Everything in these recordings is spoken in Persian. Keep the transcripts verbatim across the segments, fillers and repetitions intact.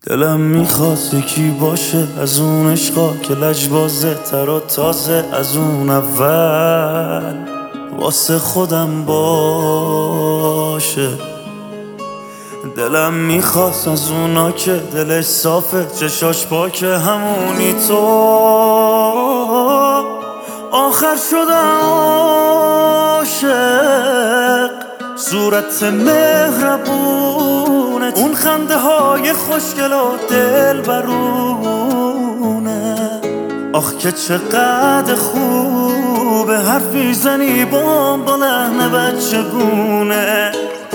دلم میخواست یکی باشه از اون عشقا که لجبازه تر و تازه از اون اول واسه خودم باشه. دلم میخواست از اونا که دلش صافه چشاش پاکه همونی تو آخر شدم عاشق. صورت مهربونت اون خنده های خوشگل و دل برونه، آخ که چقدر خوبه حرفی زنی با با لحن بچگونه.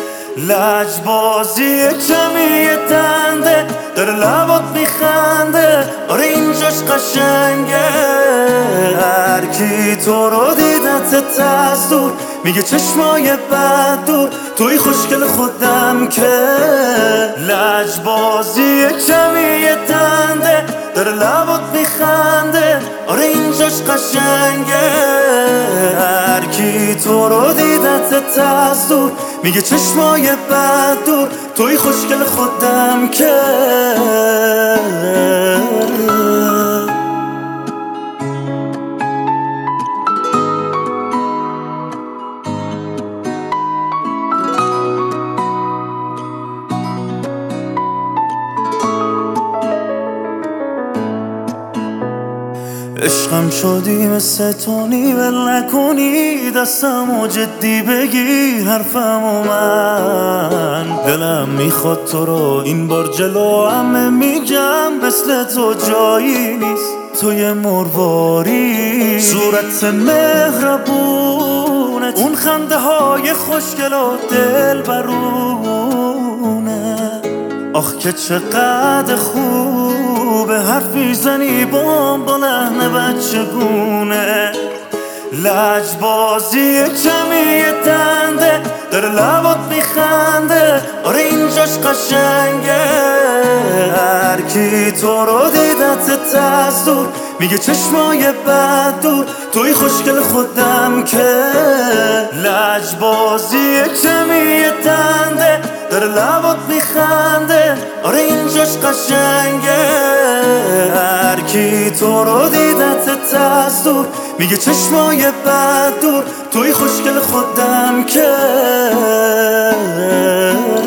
لجبازی کمی دنده داره لبات میخنده، آره اینجاش قشنگه. هر کی تو رو دیدت از دور میگه چشمای بد دور، توی خوشگل خودم که. لجبازی کمی دنده داره لبات میخنده، آره اینجاش قشنگه. هر کی تو رو دیدت از دور میگه چشمای بد دور، توی خوشگل خودم که. عشقم شدی مثل تونی ول نکنی دستمو جدی بگیر حرفمو من. دلم میخواد تو رو این بار جلو همه میگم مثل تو جایی نیست توی مرواری. صورت مهربونت اون خنده های خوشگل و دل برونه، آخ که چقدر خوبه حرفی زنی با با لحن بچگونه. لجبازی کمی دنده داره لبات میخنده، آره اینجاش قشنگه. هر کی تو رو دیدت از دور میگه چشمای بد دور، توی خوشگل خودم که. لجبازی کمی دنده داره لبات میخنده، آره اینجاش قشنگه. هر کی تو رو دیدت از دور میگه چشمای بد دور، توی خوشگل خودم که.